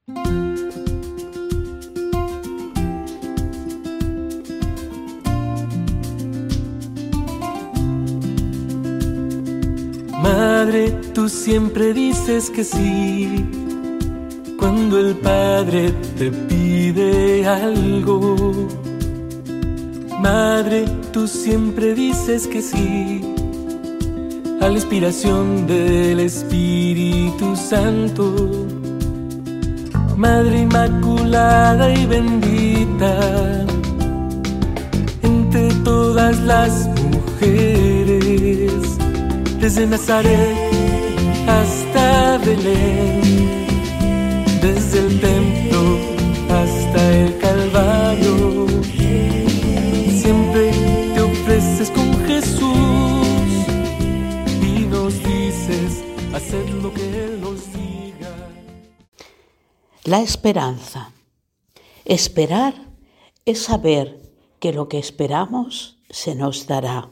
Madre, tú siempre dices que sí cuando el Padre te pide algo. Madre, tú siempre dices que sí a la inspiración del Espíritu Santo. Madre inmaculada y bendita entre todas las mujeres, desde Nazaret hasta Belén, desde el templo hasta el Calvario, siempre te ofreces con Jesús y nos dices, haced lo que Él os diga. La esperanza. Esperar es saber que lo que esperamos se nos dará.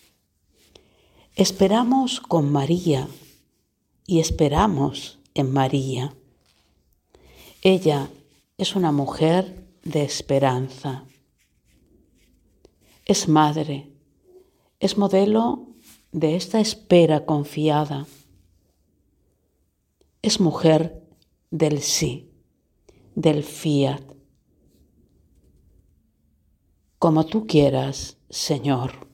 Esperamos con María y esperamos en María. Ella es una mujer de esperanza. Es madre, es modelo de esta espera confiada. Es mujer del sí, del fiat. Como tú quieras, Señor.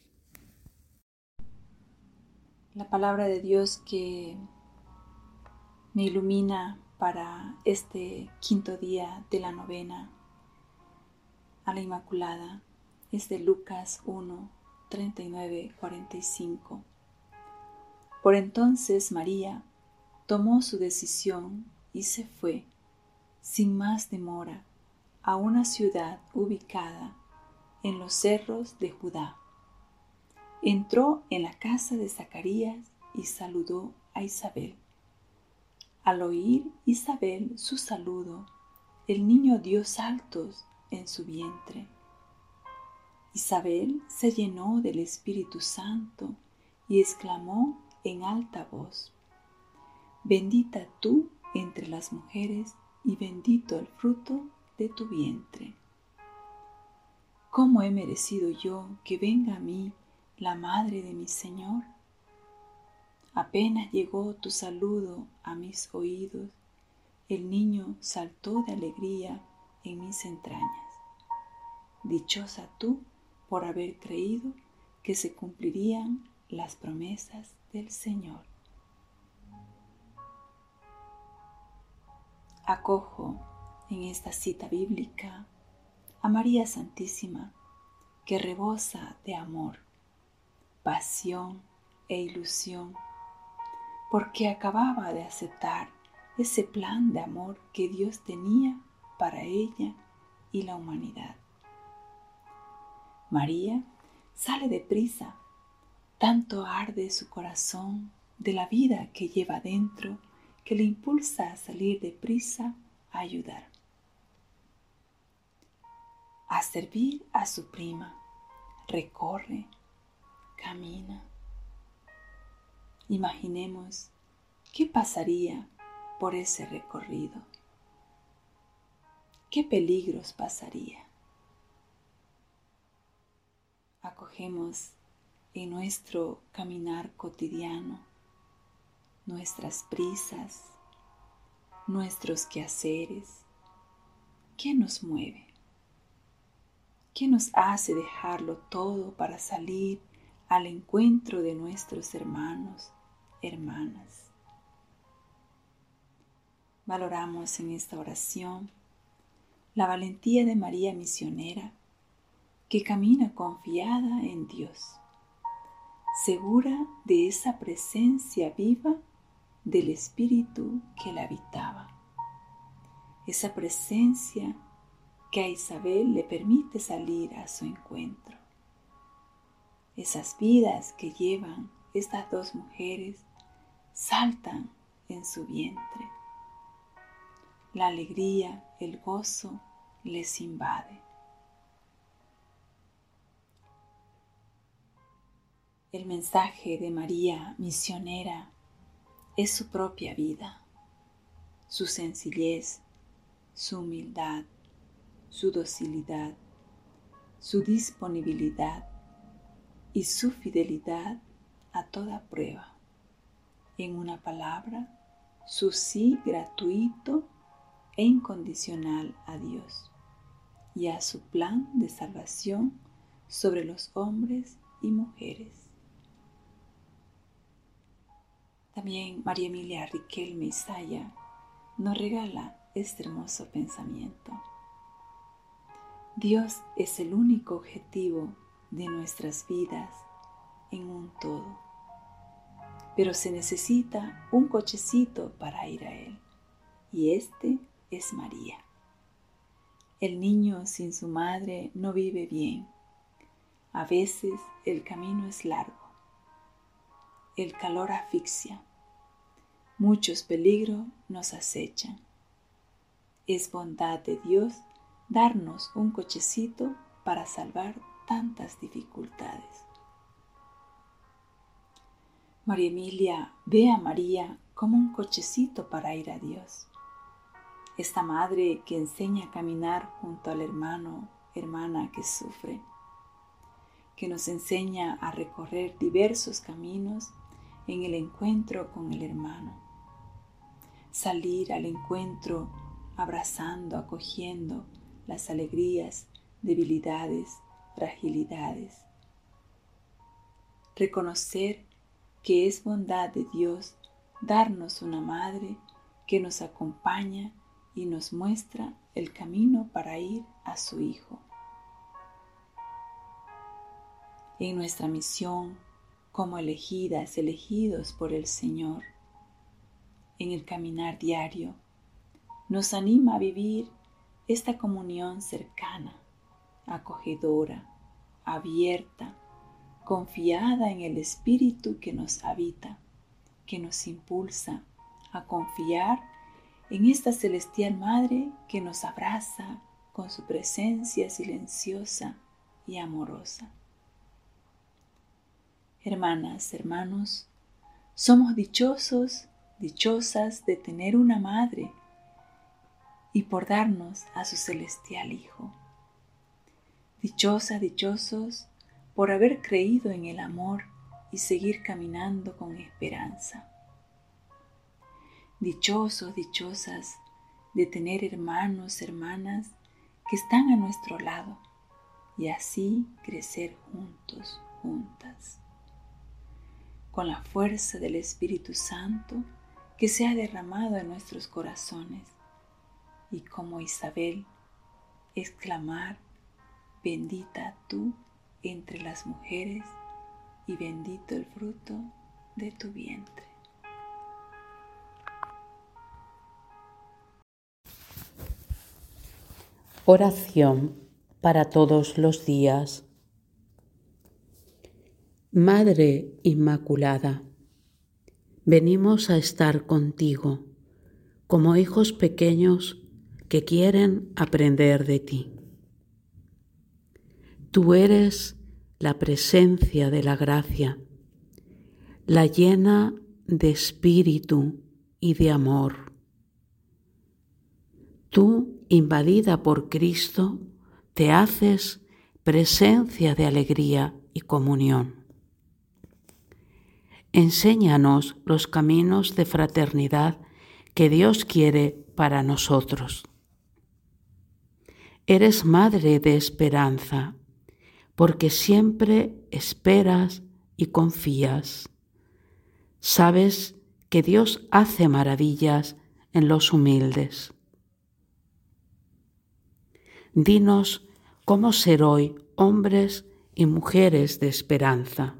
La palabra de Dios que me ilumina para este quinto día de la novena a la Inmaculada es de Lucas 1, 39, 45. Por entonces María tomó su decisión y se fue, sin más demora, a una ciudad ubicada en los cerros de Judá. Entró en la casa de Zacarías y saludó a Isabel. Al oír Isabel su saludo, el niño dio saltos en su vientre. Isabel se llenó del Espíritu Santo y exclamó en alta voz: Bendita tú entre las mujeres y bendito el fruto de tu vientre. ¿Cómo he merecido yo que venga a mí la madre de mi Señor? Apenas llegó tu saludo a mis oídos, el niño saltó de alegría en mis entrañas. Dichosa tú por haber creído que se cumplirían las promesas del Señor. Acojo en esta cita bíblica a María Santísima, que rebosa de amor, pasión e ilusión, porque acababa de aceptar ese plan de amor que Dios tenía para ella y la humanidad. María sale deprisa, tanto arde su corazón de la vida que lleva dentro que le impulsa a salir deprisa a ayudar, a servir a su prima. Recorre, camina. Imaginemos qué pasaría por ese recorrido, qué peligros pasaría. Acogemos en nuestro caminar cotidiano nuestras prisas, nuestros quehaceres. ¿Qué nos mueve? ¿Qué nos hace dejarlo todo para salir al encuentro de nuestros hermanos, hermanas? Valoramos en esta oración la valentía de María misionera, que camina confiada en Dios, segura de esa presencia viva del Espíritu que la habitaba. Esa presencia que a Isabel le permite salir a su encuentro. Esas vidas que llevan estas dos mujeres saltan en su vientre. La alegría, el gozo les invade. El mensaje de María misionera es su propia vida, su sencillez, su humildad, su docilidad, su disponibilidad y su fidelidad a toda prueba. En una palabra, su sí gratuito e incondicional a Dios y a su plan de salvación sobre los hombres y mujeres. También María Emilia Riquelme Isaya nos regala este hermoso pensamiento. Dios es el único objetivo de nuestras vidas en un todo, pero se necesita un cochecito para ir a Él, y este es María. El niño sin su madre no vive bien. A veces el camino es largo. El calor asfixia. Muchos peligros nos acechan. Es bondad de Dios darnos un cochecito para salvar tantas dificultades. María Emilia ve a María como un cochecito para ir a Dios. Esta madre que enseña a caminar junto al hermano, hermana que sufre, que nos enseña a recorrer diversos caminos en el encuentro con el hermano. Salir al encuentro abrazando, acogiendo las alegrías, debilidades, fragilidades. Reconocer que es bondad de Dios darnos una madre que nos acompaña y nos muestra el camino para ir a su Hijo. En nuestra misión como elegidas, elegidos por el Señor, en el caminar diario, nos anima a vivir esta comunión cercana, acogedora, abierta, confiada en el Espíritu que nos habita, que nos impulsa a confiar en esta celestial Madre que nos abraza con su presencia silenciosa y amorosa. Hermanas, hermanos, somos dichosos, dichosas de tener una Madre y por darnos a su celestial Hijo. Dichosas, dichosos por haber creído en el amor y seguir caminando con esperanza. Dichosos, dichosas de tener hermanos, hermanas que están a nuestro lado y así crecer juntos, juntas. Con la fuerza del Espíritu Santo que se ha derramado en nuestros corazones y como Isabel exclamar: bendita tú entre las mujeres y bendito el fruto de tu vientre. Oración para todos los días. Madre Inmaculada, venimos a estar contigo como hijos pequeños que quieren aprender de ti. Tú eres la presencia de la gracia, la llena de espíritu y de amor. Tú, invadida por Cristo, te haces presencia de alegría y comunión. Enséñanos los caminos de fraternidad que Dios quiere para nosotros. Eres madre de esperanza, porque siempre esperas y confías. Sabes que Dios hace maravillas en los humildes. Dinos cómo ser hoy hombres y mujeres de esperanza.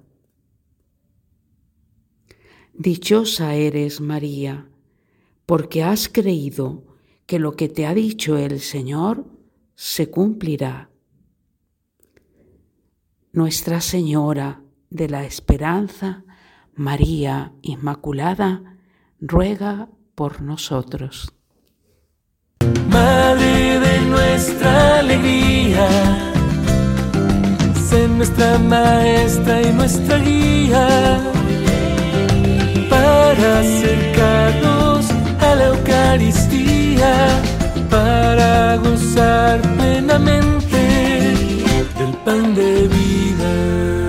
Dichosa eres, María, porque has creído que lo que te ha dicho el Señor se cumplirá. Nuestra Señora de la Esperanza, María Inmaculada, ruega por nosotros. Madre de nuestra alegría, sé nuestra maestra y nuestra guía, para acercarnos a la Eucaristía, para gozar plenamente del pan de vida.